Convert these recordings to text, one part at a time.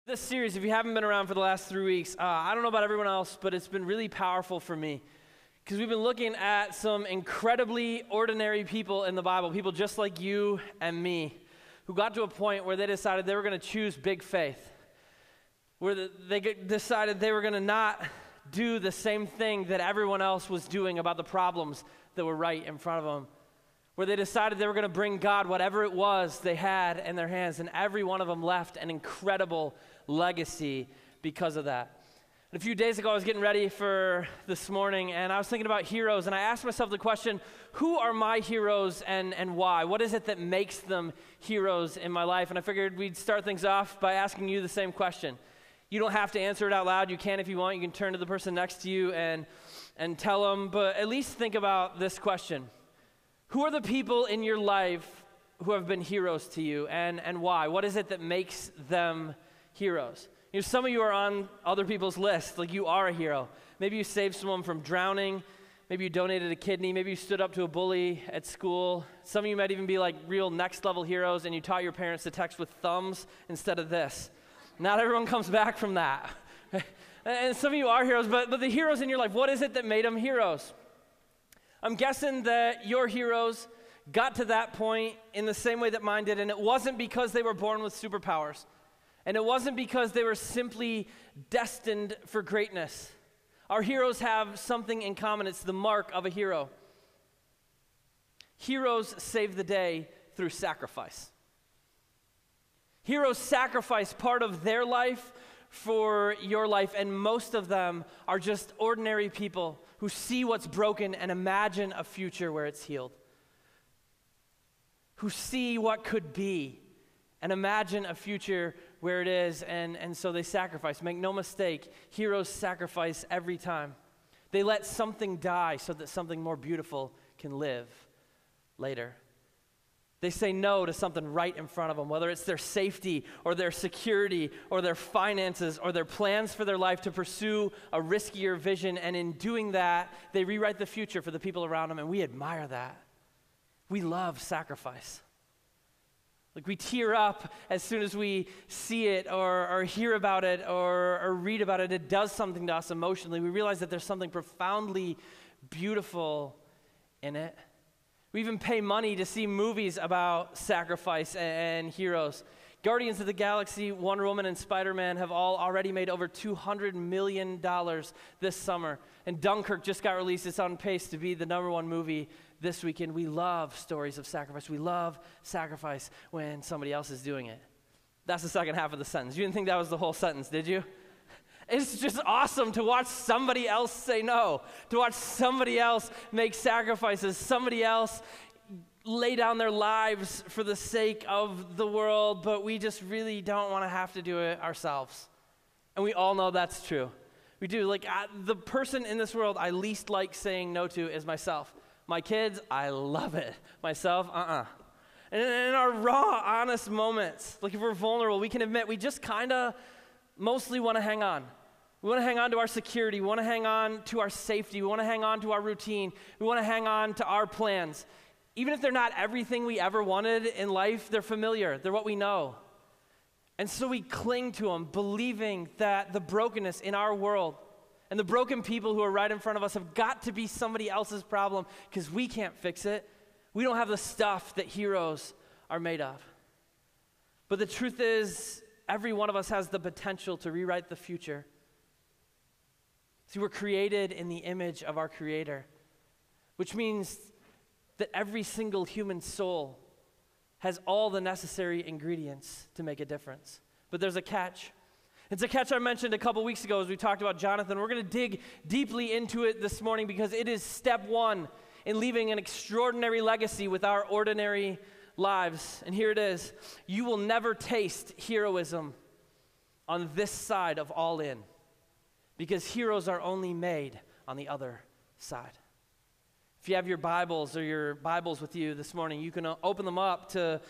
This series, if you haven't been around for the last 3 weeks, I don't know about everyone else, but it's been really powerful for me because we've been looking at some incredibly ordinary people in the Bible, people just like you and me, who got to a point where they decided they were going to choose big faith, where they decided they were going to not do the same thing that everyone else was doing about the problems that were right in front of them, where they decided they were going to bring God whatever it was they had in their hands, and every one of them left an incredible legacy because of that. And a few days ago, I was getting ready for this morning, and I was thinking about heroes, and I asked myself the question, who are my heroes and why? What is it that makes them heroes in my life? And I figured we'd start things off by asking you the same question. You don't have to answer it out loud. You can if you want. You can turn to the person next to you and tell them, but at least think about this question. Who are the people in your life who have been heroes to you, and why? What is it that makes them heroes? You know, some of you are on other people's lists, like you are a hero. Maybe you saved someone from drowning. Maybe you donated a kidney. Maybe you stood up to a bully at school. Some of you might even be like real next-level heroes, and you taught your parents to text with thumbs instead of this. Not everyone comes back from that. And some of you are heroes, but the heroes in your life, what is it that made them heroes? I'm guessing that your heroes got to that point in the same way that mine did, and it wasn't because they were born with superpowers. And it wasn't because they were simply destined for greatness. Our heroes have something in common. It's the mark of a hero. Heroes save the day through sacrifice. Heroes sacrifice part of their life for your life, and most of them are just ordinary people who see what's broken and imagine a future where it's healed. Who see what could be and imagine a future where it is, and so they sacrifice. Make no mistake, heroes sacrifice every time. They let something die so that something more beautiful can live later. They say no to something right in front of them, whether it's their safety or their security or their finances or their plans for their life to pursue a riskier vision, and in doing that, they rewrite the future for the people around them, and we admire that. We love sacrifice. Like we tear up as soon as we see it or hear about it or read about it. It does something to us emotionally. We realize that there's something profoundly beautiful in it. We even pay money to see movies about sacrifice and heroes. Guardians of the Galaxy, Wonder Woman, and Spider-Man have all already made over $200 million this summer. And Dunkirk just got released. It's on pace to be the #1 movie this weekend. We love stories of sacrifice. We love sacrifice when somebody else is doing it. That's the second half of the sentence. You didn't think that was the whole sentence, did you? It's just awesome to watch somebody else say no, to watch somebody else make sacrifices, somebody else lay down their lives for the sake of the world, but we just really don't want to have to do it ourselves. And we all know that's true. We do. Like, the person in this world I least like saying no to is myself. My kids, I love it. Myself, And in our raw, honest moments, like if we're vulnerable, we can admit we just kind of mostly want to hang on. We want to hang on to our security. We want to hang on to our safety. We want to hang on to our routine. We want to hang on to our plans. Even if they're not everything we ever wanted in life, they're familiar. They're what we know. And so we cling to them, believing that the brokenness in our world and the broken people who are right in front of us have got to be somebody else's problem because we can't fix it. We don't have the stuff that heroes are made of. But the truth is, every one of us has the potential to rewrite the future. See, we're created in the image of our Creator, which means that every single human soul has all the necessary ingredients to make a difference. But there's a catch. It's a catch I mentioned a couple weeks ago as we talked about Jonathan. We're going to dig deeply into it this morning because it is step one in leaving an extraordinary legacy with our ordinary lives. And here it is. You will never taste heroism on this side of all in, because heroes are only made on the other side. If you have your Bibles or your Bibles with you this morning, you can open them up to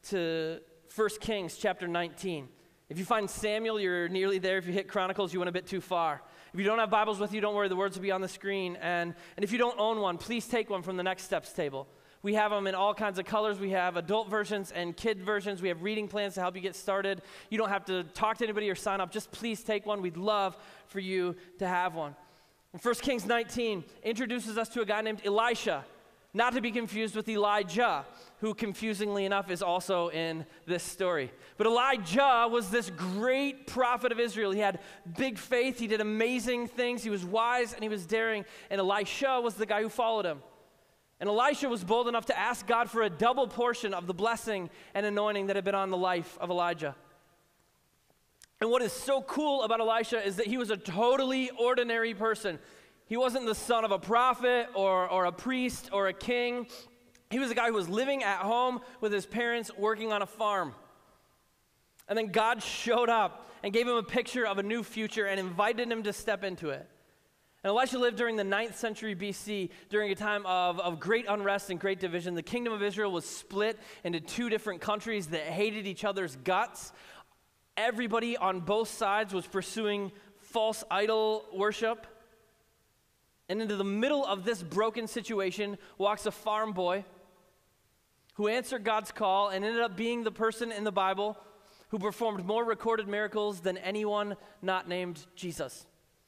1 Kings chapter 19. If you find Samuel, you're nearly there. If you hit Chronicles, you went a bit too far. If you don't have Bibles with you, don't worry, the words will be on the screen. And if you don't own one, please take one from the Next Steps table. We have them in all kinds of colors. We have adult versions and kid versions. We have reading plans to help you get started. You don't have to talk to anybody or sign up. Just please take one. We'd love for you to have one. And 1 Kings 19 introduces us to a guy named Elisha, not to be confused with Elijah, who confusingly enough is also in this story. But Elijah was this great prophet of Israel. He had big faith. He did amazing things. He was wise and he was daring. And Elisha was the guy who followed him. And Elisha was bold enough to ask God for a double portion of the blessing and anointing that had been on the life of Elijah. And what is so cool about Elisha is that he was a totally ordinary person. He wasn't the son of a prophet or a priest or a king. He was a guy who was living at home with his parents working on a farm. And then God showed up and gave him a picture of a new future and invited him to step into it. And Elisha lived during the 9th century BC, during a time of great unrest and great division. The kingdom of Israel was split into 2 different countries that hated each other's guts. Everybody on both sides was pursuing false idol worship. And into the middle of this broken situation walks a farm boy who answered God's call and ended up being the person in the Bible who performed more recorded miracles than anyone not named Jesus.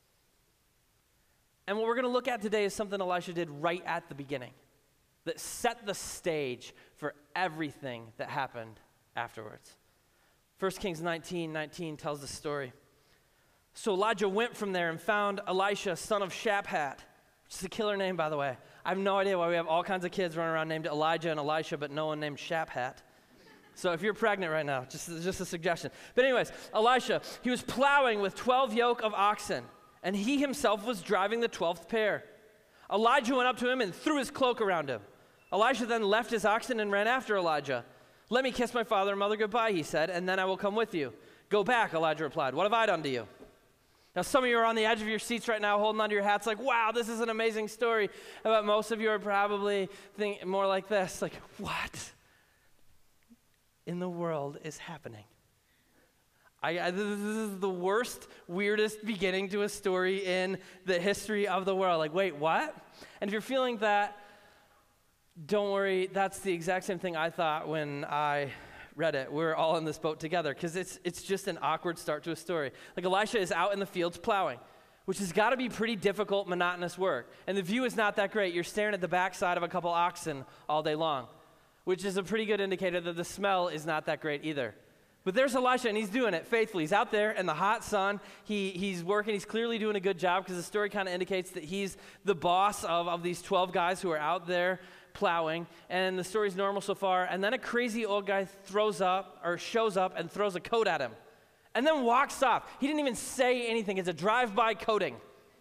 And what we're going to look at today is something Elisha did right at the beginning that set the stage for everything that happened afterwards. 1 Kings 19:19 tells the story. So Elijah went from there and found Elisha, son of Shaphat, which is a killer name, by the way. I have no idea why we have all kinds of kids running around named Elijah and Elisha, but no one named Shaphat. So if you're pregnant right now, just a suggestion. But anyways, Elisha, he was plowing with 12 yoke of oxen, and he himself was driving the 12th pair. Elijah went up to him and threw his cloak around him. Elisha then left his oxen and ran after Elijah. Let me kiss my father and mother goodbye, he said, and then I will come with you. Go back, Elijah replied. What have I done to you? Now, some of you are on the edge of your seats right now, holding onto your hats like, wow, this is an amazing story. But most of you are probably thinking more like this, like, what in the world is happening? This is the worst, weirdest beginning to a story in the history of the world. Like, wait, what? And if you're feeling that, don't worry, that's the exact same thing I thought when I read it. We're all in this boat together because it's just an awkward start to a story. Like Elisha is out in the fields plowing, which has got to be pretty difficult, monotonous work. And the view is not that great. You're staring at the backside of a couple oxen all day long, which is a pretty good indicator that the smell is not that great either. But there's Elisha, and he's doing it faithfully. He's out there in the hot sun. He's working. He's clearly doing a good job because the story kind of indicates that he's the boss of these 12 guys who are out there plowing. And the story's normal so far. And then a crazy old guy shows up and throws a coat at him and then walks off. He didn't even say anything. It's a drive-by coating.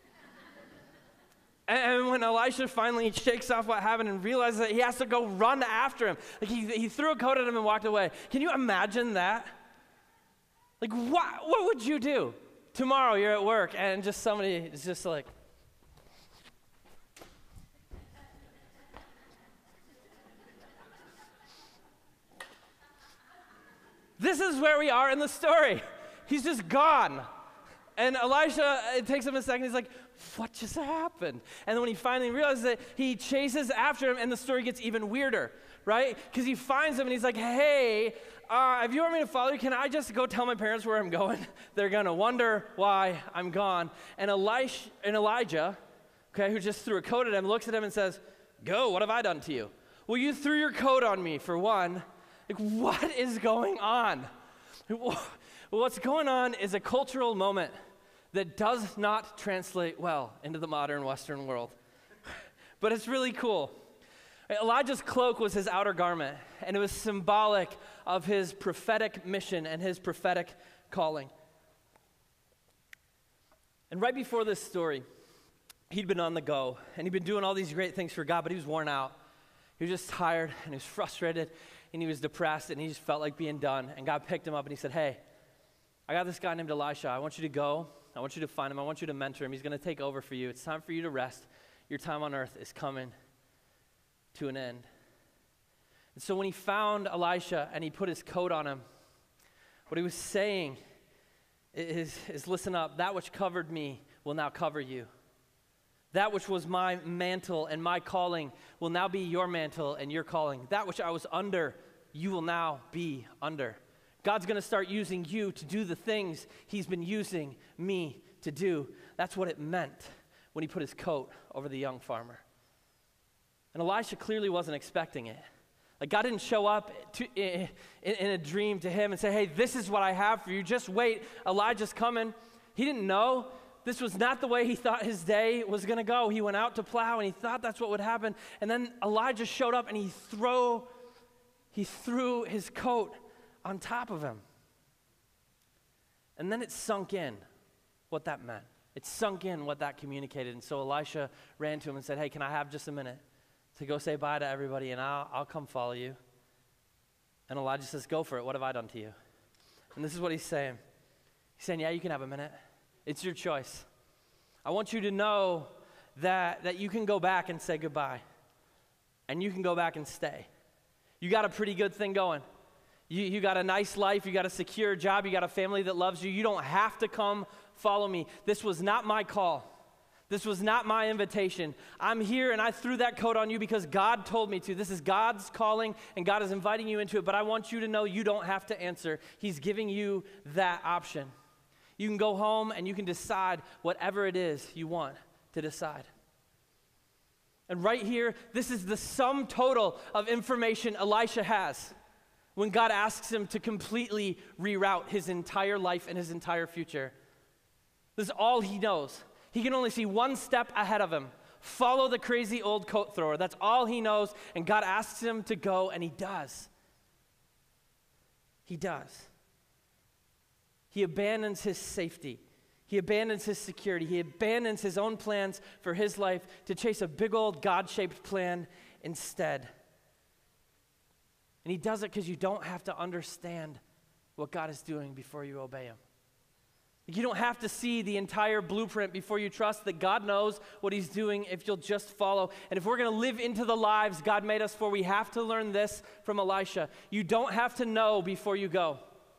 And when Elisha finally shakes off what happened and realizes that he has to go run after him, like he threw a coat at him and walked away. Can you imagine that? Like, what would you do? Tomorrow you're at work and just somebody is just like, this is where we are in the story. He's just gone. And Elisha, it takes him a second, he's like, what just happened? And then when he finally realizes it, he chases after him, and the story gets even weirder, right? Because he finds him, and he's like, hey, if you want me to follow you, can I just go tell my parents where I'm going? They're going to wonder why I'm gone. And Elijah, okay, who just threw a coat at him, looks at him and says, go, what have I done to you? Well, you threw your coat on me, for one. Like, what is going on? What's going on is a cultural moment that does not translate well into the modern Western world. But it's really cool. Elijah's cloak was his outer garment, and it was symbolic of his prophetic mission and his prophetic calling. And right before this story, he'd been on the go, and he'd been doing all these great things for God, but he was worn out. He was just tired, and he was frustrated, and he was depressed, and he just felt like being done. And God picked him up, and he said, hey, I got this guy named Elisha. I want you to go. I want you to find him. I want you to mentor him. He's going to take over for you. It's time for you to rest. Your time on earth is coming to an end. And so when he found Elisha and he put his coat on him, what he was saying is listen up. That which covered me will now cover you. That which was my mantle and my calling will now be your mantle and your calling. That which I was under, you will now be under. God's going to start using you to do the things he's been using me to do. That's what it meant when he put his coat over the young farmer. And Elisha clearly wasn't expecting it. Like, God didn't show up in a dream to him and say, hey, this is what I have for you. Just wait, Elijah's coming. He didn't know. This was not the way he thought his day was going to go. He went out to plow, and he thought that's what would happen. And then Elijah showed up, and he threw his coat on top of him. And then it sunk in what that meant. It sunk in what that communicated. And so Elisha ran to him and said, hey, can I have just a minute to go say bye to everybody, and I'll come follow you? And Elijah says, go for it. What have I done to you? And this is what he's saying. He's saying, yeah, you can have a minute. It's your choice. I want you to know that you can go back and say goodbye. And you can go back and stay. You got a pretty good thing going. You got a nice life. You got a secure job. You got a family that loves you. You don't have to come follow me. This was not my call. This was not my invitation. I'm here, and I threw that coat on you because God told me to. This is God's calling, and God is inviting you into it. But I want you to know you don't have to answer. He's giving you that option. You can go home and you can decide whatever it is you want to decide. And right here, this is the sum total of information Elisha has when God asks him to completely reroute his entire life and his entire future. This is all he knows. He can only see one step ahead of him. Follow the crazy old coat thrower. That's all he knows. And God asks him to go, and he does. He does. He abandons his safety. He abandons his security. He abandons his own plans for his life to chase a big old God-shaped plan instead. And he does it because you don't have to understand what God is doing before you obey him. You don't have to see the entire blueprint before you trust that God knows what he's doing if you'll just follow. And if we're going to live into the lives God made us for, we have to learn this from Elisha. You don't have to know before you go.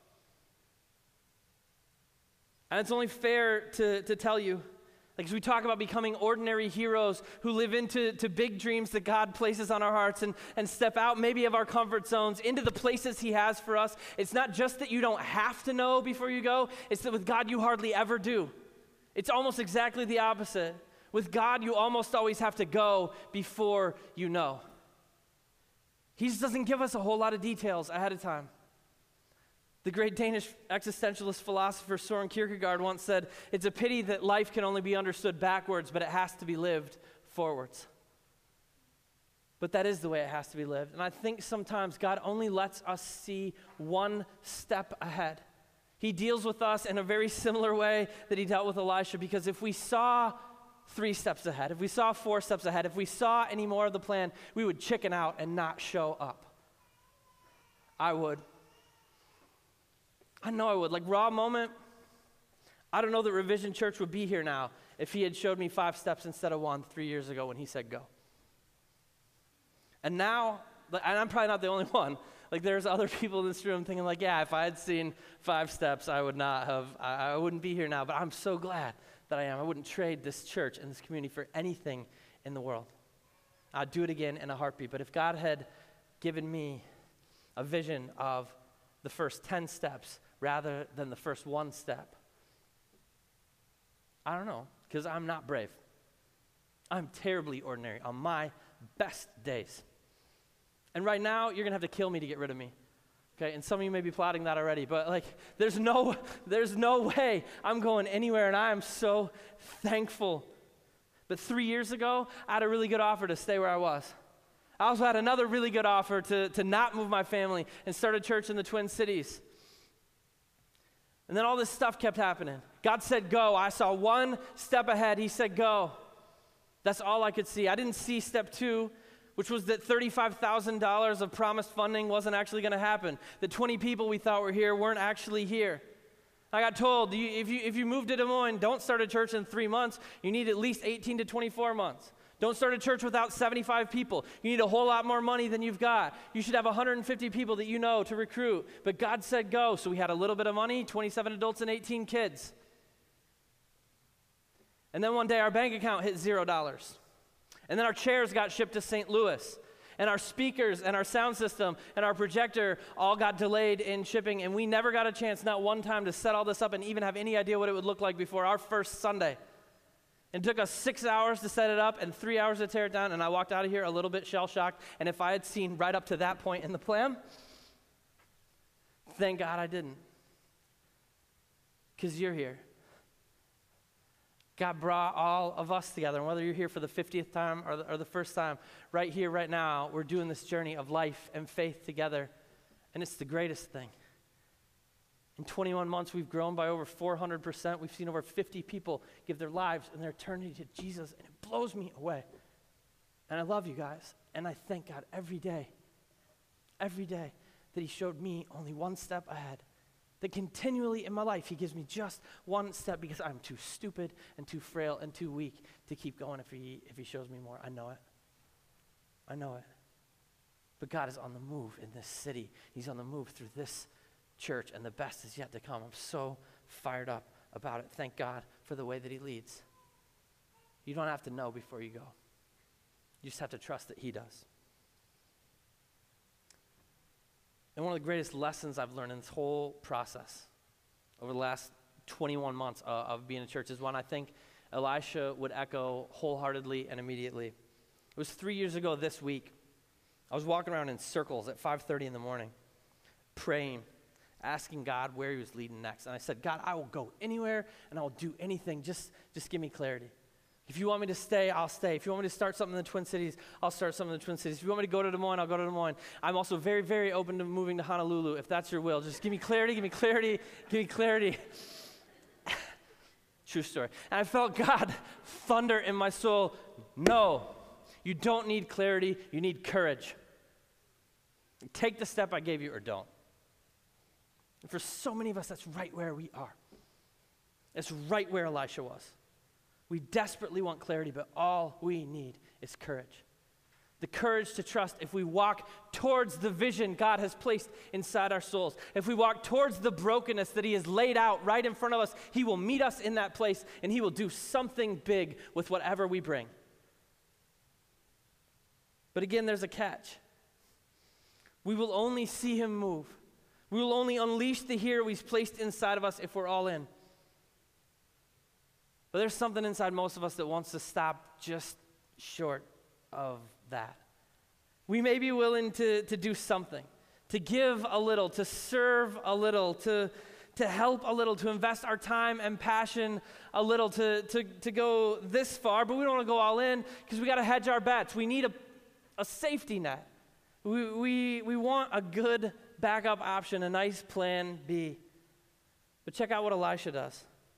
And it's only fair to tell you, like, as we talk about becoming ordinary heroes who live into big dreams that God places on our hearts and step out maybe of our comfort zones into the places he has for us, it's not just that you don't have to know before you go, it's that with God you hardly ever do. It's almost exactly the opposite. With God you almost always have to go before you know. He just doesn't give us a whole lot of details ahead of time. The great Danish existentialist philosopher Søren Kierkegaard once said, it's a pity that life can only be understood backwards, but it has to be lived forwards. But that is the way it has to be lived. And I think sometimes God only lets us see one step ahead. He deals with us in a very similar way that he dealt with Elisha, because if we saw 3 steps ahead, if we saw 4 steps ahead, if we saw any more of the plan, we would chicken out and not show up. I would. I know I would. Like, raw moment, I don't know that Revision Church would be here now if he had showed me 5 steps instead of 1 3 years ago when he said go. And now, and I'm probably not the only one, like, there's other people in this room thinking like, yeah, if I had seen 5 steps, I wouldn't be here now. But I'm so glad that I am. I wouldn't trade this church and this community for anything in the world. I'd do it again in a heartbeat. But if God had given me a vision of the first 10 steps rather than the first 1 step, I don't know, because I'm not brave. I'm terribly ordinary on my best days. And right now, you're going to have to kill me to get rid of me. Okay, and some of you may be plotting that already, but like, there's no way I'm going anywhere, and I am so thankful. But 3 years ago, I had a really good offer to stay where I was. I also had another really good offer to not move my family and start a church in the Twin Cities. And then all this stuff kept happening. God said go. I saw 1 step ahead. He said go. That's all I could see. I didn't see step 2, which was that $35,000 of promised funding wasn't actually going to happen. The 20 people we thought were here weren't actually here. I got told, if you move to Des Moines, don't start a church in 3 months. You need at least 18 to 24 months. Don't start a church without 75 people. You need a whole lot more money than you've got. You should have 150 people that you know to recruit. But God said go, so we had a little bit of money, 27 adults and 18 kids. And then one day our bank account hit $0. And then our chairs got shipped to St. Louis. And our speakers and our sound system and our projector all got delayed in shipping. And we never got a chance, not one time, to set all this up and even have any idea what it would look like before our first Sunday. It took us 6 hours to set it up and 3 hours to tear it down. And I walked out of here a little bit shell-shocked. And if I had seen right up to that point in the plan, thank God I didn't. Because you're here. God brought all of us together, and whether you're here for the 50th time or the first time, right here, right now, we're doing this journey of life and faith together, and it's the greatest thing. In 21 months, we've grown by over 400%. We've seen over 50 people give their lives and their eternity to Jesus, and it blows me away. And I love you guys, and I thank God every day that he showed me only one step ahead. That continually in my life, he gives me just one step because I'm too stupid and too frail and too weak to keep going if he shows me more. I know it. But God is on the move in this city. He's on the move through this church, and the best is yet to come. I'm so fired up about it. Thank God for the way that he leads. You don't have to know before you go. You just have to trust that he does. And one of the greatest lessons I've learned in this whole process over the last 21 months of being in church is one I think Elisha would echo wholeheartedly and immediately. It was 3 years ago this week. I was walking around in circles at 5:30 in the morning, praying, asking God where he was leading next. And I said, God, I will go anywhere and I will do anything. Just give me clarity. If you want me to stay, I'll stay. If you want me to start something in the Twin Cities, I'll start something in the Twin Cities. If you want me to go to Des Moines, I'll go to Des Moines. I'm also very, very open to moving to Honolulu, if that's your will. Just give me clarity, give me clarity, give me clarity. True story. And I felt God thunder in my soul. No, you don't need clarity. You need courage. Take the step I gave you or don't. And for so many of us, that's right where we are. It's right where Elisha was. We desperately want clarity, but all we need is courage. The courage to trust if we walk towards the vision God has placed inside our souls. If we walk towards the brokenness that he has laid out right in front of us, he will meet us in that place and he will do something big with whatever we bring. But again, there's a catch. We will only see him move. We will only unleash the hero he's placed inside of us if we're all in. But there's something inside most of us that wants to stop just short of that. We may be willing to do something, to give a little, to serve a little, to help a little, to invest our time and passion a little, to go this far, but we don't want to go all in because we got to hedge our bets. We need a safety net. We want a good backup option, a nice plan B. But check out what Elisha does.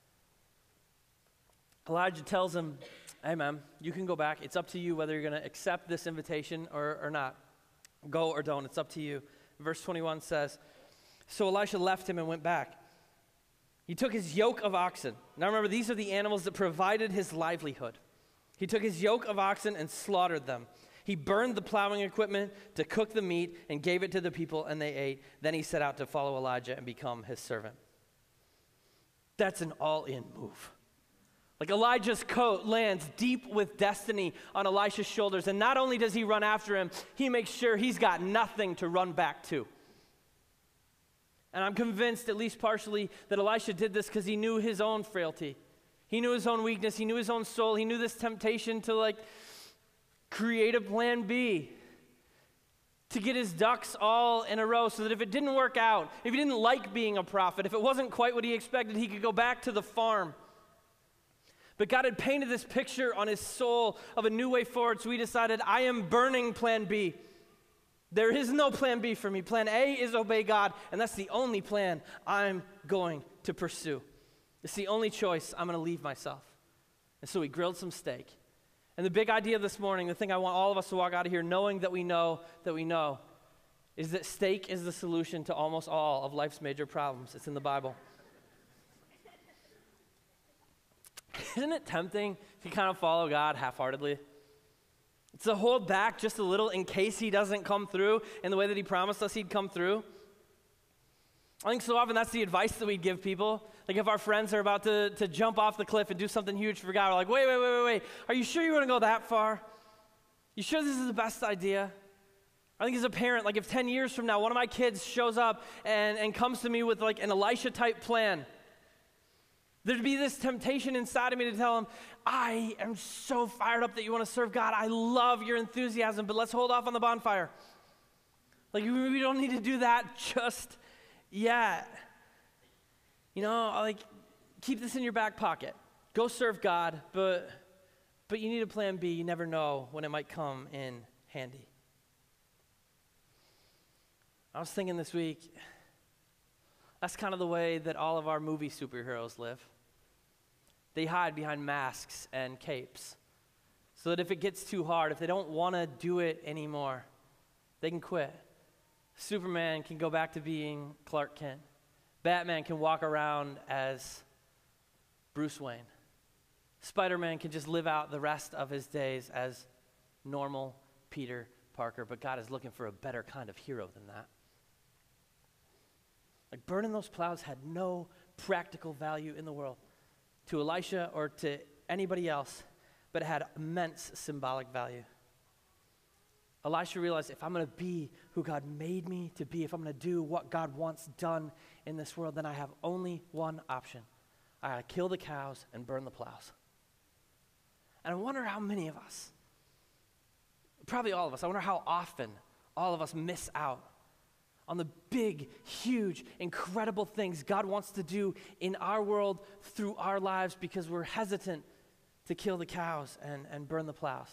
Elijah tells him, hey man, you can go back. It's up to you whether you're going to accept this invitation or not. Go or don't, it's up to you. Verse 21 says, so Elisha left him and went back. He took his yoke of oxen. Now remember, these are the animals that provided his livelihood. He took his yoke of oxen and slaughtered them. He burned the plowing equipment to cook the meat and gave it to the people, and they ate. Then he set out to follow Elijah and become his servant. That's an all-in move. Like Elijah's coat lands deep with destiny on Elisha's shoulders, and not only does he run after him, he makes sure he's got nothing to run back to. And I'm convinced, at least partially, that Elisha did this because he knew his own frailty. He knew his own weakness. He knew his own soul. He knew this temptation to create a plan B, to get his ducks all in a row so that if it didn't work out, if he didn't like being a prophet, if it wasn't quite what he expected, he could go back to the farm. But God had painted this picture on his soul of a new way forward, so he decided, I am burning plan B. There is no plan B for me. Plan A is obey God, and that's the only plan I'm going to pursue. It's the only choice I'm going to leave myself. And so he grilled some steak. And the big idea this morning, the thing I want all of us to walk out of here knowing that we know, is that steak is the solution to almost all of life's major problems. It's in the Bible. Isn't it tempting to kind of follow God half-heartedly? It's to hold back just a little in case he doesn't come through in the way that he promised us he'd come through. I think so often that's the advice that we'd give people. Like if our friends are about to jump off the cliff and do something huge for God, we're like, wait. Are you sure you want to go that far? You sure this is the best idea? I think as a parent, like if 10 years from now, one of my kids shows up and comes to me with like an Elisha-type plan, there'd be this temptation inside of me to tell him, I am so fired up that you want to serve God. I love your enthusiasm, but let's hold off on the bonfire. Like we don't need to do that just yet. You know, like keep this in your back pocket. Go serve God, but you need a plan B. You never know when it might come in handy. I was thinking this week, that's kind of the way that all of our movie superheroes live. They hide behind masks and capes so that if it gets too hard, if they don't want to do it anymore, they can quit. Superman can go back to being Clark Kent. Batman can walk around as Bruce Wayne. Spider-Man can just live out the rest of his days as normal Peter Parker, but God is looking for a better kind of hero than that. Like burning those plows had no practical value in the world to Elisha or to anybody else, but it had immense symbolic value. Elisha realized if I'm going to be who God made me to be, if I'm going to do what God wants done in this world, then I have only one option. I got to kill the cows and burn the plows. And I wonder how many of us, probably all of us, I wonder how often all of us miss out on the big, huge, incredible things God wants to do in our world through our lives because we're hesitant to kill the cows and burn the plows.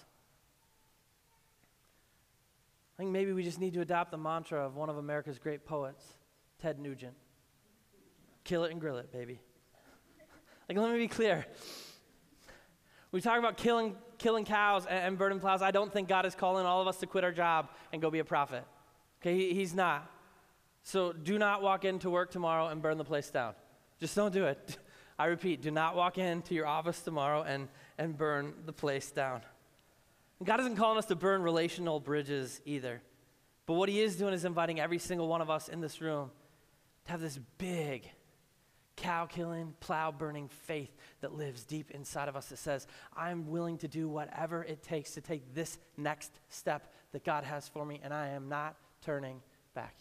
I think maybe we just need to adopt the mantra of one of America's great poets, Ted Nugent. Kill it and grill it, baby. Like, let me be clear. We talk about killing cows and burning plows. I don't think God is calling all of us to quit our job and go be a prophet. Okay, he's not. So do not walk into work tomorrow and burn the place down. Just don't do it. I repeat, do not walk into your office tomorrow and burn the place down. And God isn't calling us to burn relational bridges either. But what he is doing is inviting every single one of us in this room to have this big, cow-killing, plow-burning faith that lives deep inside of us that says, I'm willing to do whatever it takes to take this next step that God has for me, and I am not turning back.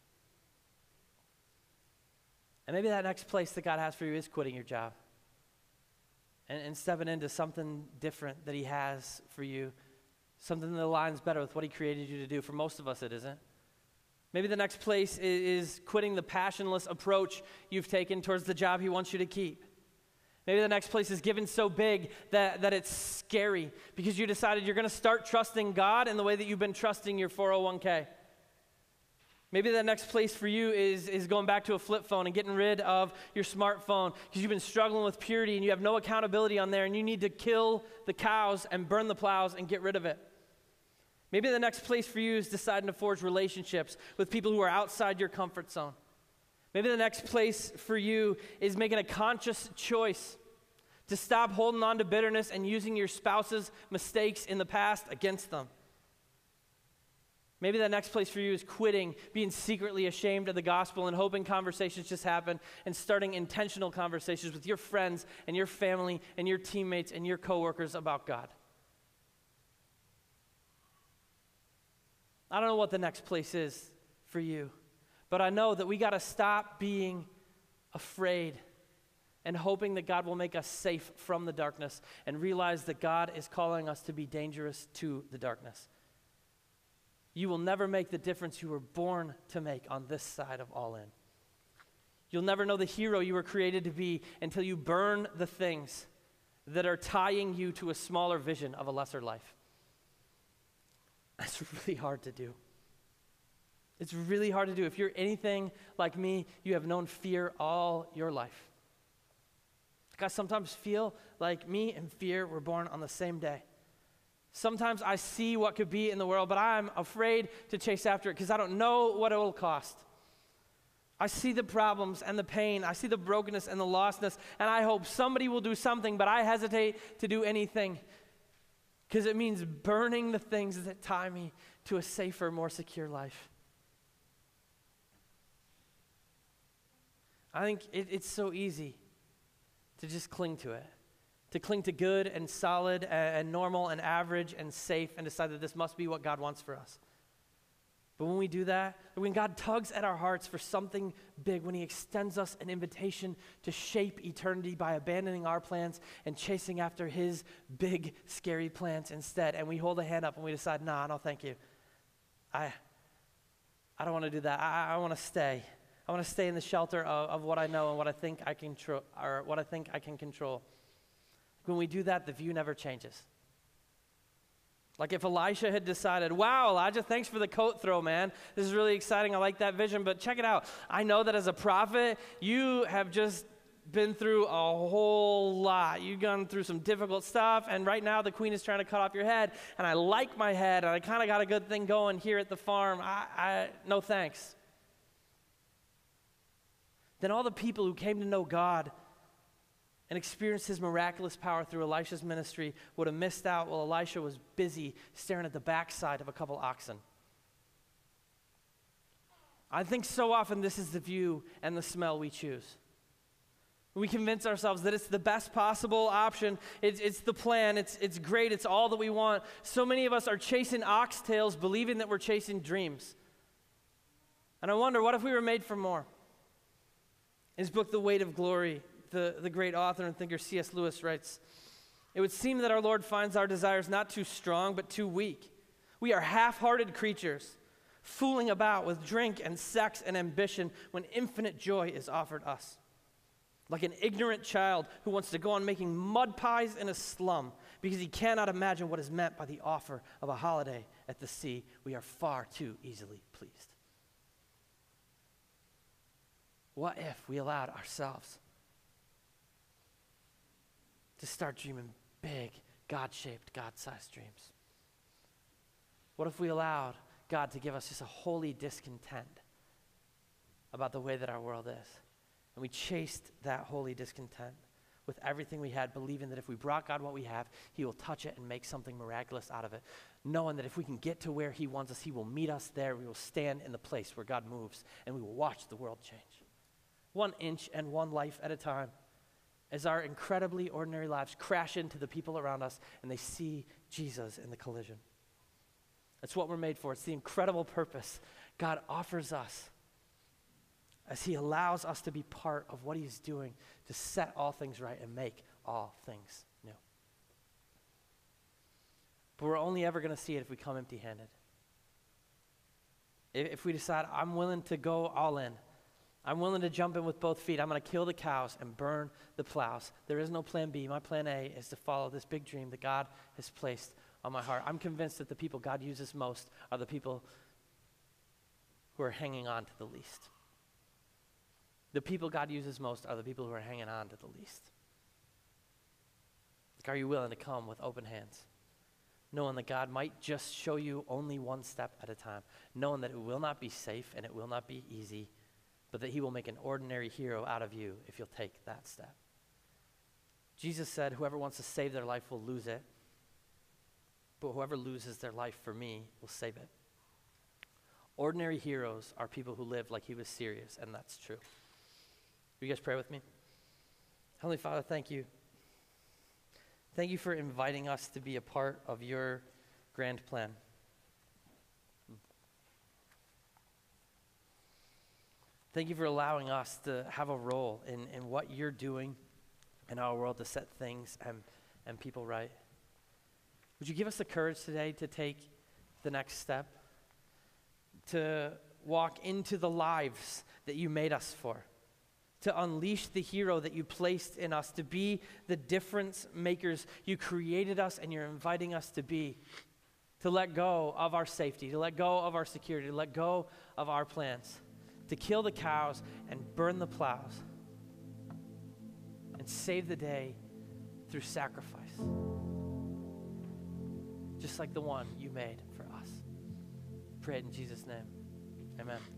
And maybe that next place that God has for you is quitting your job and stepping into something different that he has for you, something that aligns better with what he created you to do. For most of us, it isn't. Maybe the next place is quitting the passionless approach you've taken towards the job he wants you to keep. Maybe the next place is giving so big that it's scary because you decided you're going to start trusting God in the way that you've been trusting your 401k. Maybe the next place for you is going back to a flip phone and getting rid of your smartphone because you've been struggling with purity and you have no accountability on there and you need to kill the cows and burn the plows and get rid of it. Maybe the next place for you is deciding to forge relationships with people who are outside your comfort zone. Maybe the next place for you is making a conscious choice to stop holding on to bitterness and using your spouse's mistakes in the past against them. Maybe the next place for you is quitting being secretly ashamed of the gospel and hoping conversations just happen and starting intentional conversations with your friends and your family and your teammates and your coworkers about God. I don't know what the next place is for you, but I know that we got to stop being afraid and hoping that God will make us safe from the darkness and realize that God is calling us to be dangerous to the darkness. You will never make the difference you were born to make on this side of all in. You'll never know the hero you were created to be until you burn the things that are tying you to a smaller vision of a lesser life. That's really hard to do. It's really hard to do. If you're anything like me, you have known fear all your life. I sometimes feel like me and fear were born on the same day. Sometimes I see what could be in the world, but I'm afraid to chase after it because I don't know what it will cost. I see the problems and the pain. I see the brokenness and the lostness, and I hope somebody will do something, but I hesitate to do anything because it means burning the things that tie me to a safer, more secure life. I think it's so easy to just cling to it, to cling to good and solid and normal and average and safe and decide that this must be what God wants for us. But when we do that, when God tugs at our hearts for something big, when he extends us an invitation to shape eternity by abandoning our plans and chasing after his big, scary plans instead, and we hold a hand up and we decide, nah, no thank you. I don't want to do that. I want to stay. I want to stay in the shelter of what I know and what I think I can control. When we do that, the view never changes. Like if Elisha had decided, wow, Elijah, thanks for the coat throw, man. This is really exciting. I like that vision, but check it out. I know that as a prophet, you have just been through a whole lot. You've gone through some difficult stuff, and right now the queen is trying to cut off your head, and I like my head, and I kind of got a good thing going here at the farm. No thanks. Then all the people who came to know God and experienced his miraculous power through Elisha's ministry would have missed out while Elisha was busy staring at the backside of a couple oxen. I think so often this is the view and the smell we choose. We convince ourselves that it's the best possible option, it's the plan, it's great, it's all that we want. So many of us are chasing oxtails, believing that we're chasing dreams. And I wonder, what if we were made for more? In his book, The Weight of Glory, the great author and thinker C.S. Lewis writes, "It would seem that our Lord finds our desires not too strong, but too weak. We are half-hearted creatures, fooling about with drink and sex and ambition when infinite joy is offered us. Like an ignorant child who wants to go on making mud pies in a slum because he cannot imagine what is meant by the offer of a holiday at the sea, we are far too easily pleased." What if we allowed ourselves to start dreaming big, God-shaped, God-sized dreams? What if we allowed God to give us just a holy discontent about the way that our world is? And we chased that holy discontent with everything we had, believing that if we brought God what we have, he will touch it and make something miraculous out of it, knowing that if we can get to where he wants us, he will meet us there. We will stand in the place where God moves, and we will watch the world change. 1 inch and 1 life at a time, as our incredibly ordinary lives crash into the people around us and they see Jesus in the collision. That's what we're made for. It's the incredible purpose God offers us as he allows us to be part of what he's doing to set all things right and make all things new. But we're only ever going to see it if we come empty-handed. If we decide, I'm willing to go all in, I'm willing to jump in with both feet. I'm going to kill the cows and burn the plows. There is no plan B. My plan A is to follow this big dream that God has placed on my heart. I'm convinced that the people God uses most are the people who are hanging on to the least. The people God uses most are the people who are hanging on to the least. Like, are you willing to come with open hands, knowing that God might just show you only one step at a time, knowing that it will not be safe and it will not be easy, but that he will make an ordinary hero out of you if you'll take that step. Jesus said, whoever wants to save their life will lose it, but whoever loses their life for me will save it. Ordinary heroes are people who live like he was serious, and that's true. Will you guys pray with me? Heavenly Father, thank you. Thank you for inviting us to be a part of your grand plan. Thank you for allowing us to have a role in what you're doing in our world to set things and people right. Would you give us the courage today to take the next step, to walk into the lives that you made us for, to unleash the hero that you placed in us, to be the difference makers you created us and you're inviting us to be, to let go of our safety, to let go of our security, to let go of our plans, to kill the cows and burn the plows and save the day through sacrifice, just like the one you made for us. Pray it in Jesus' name. Amen.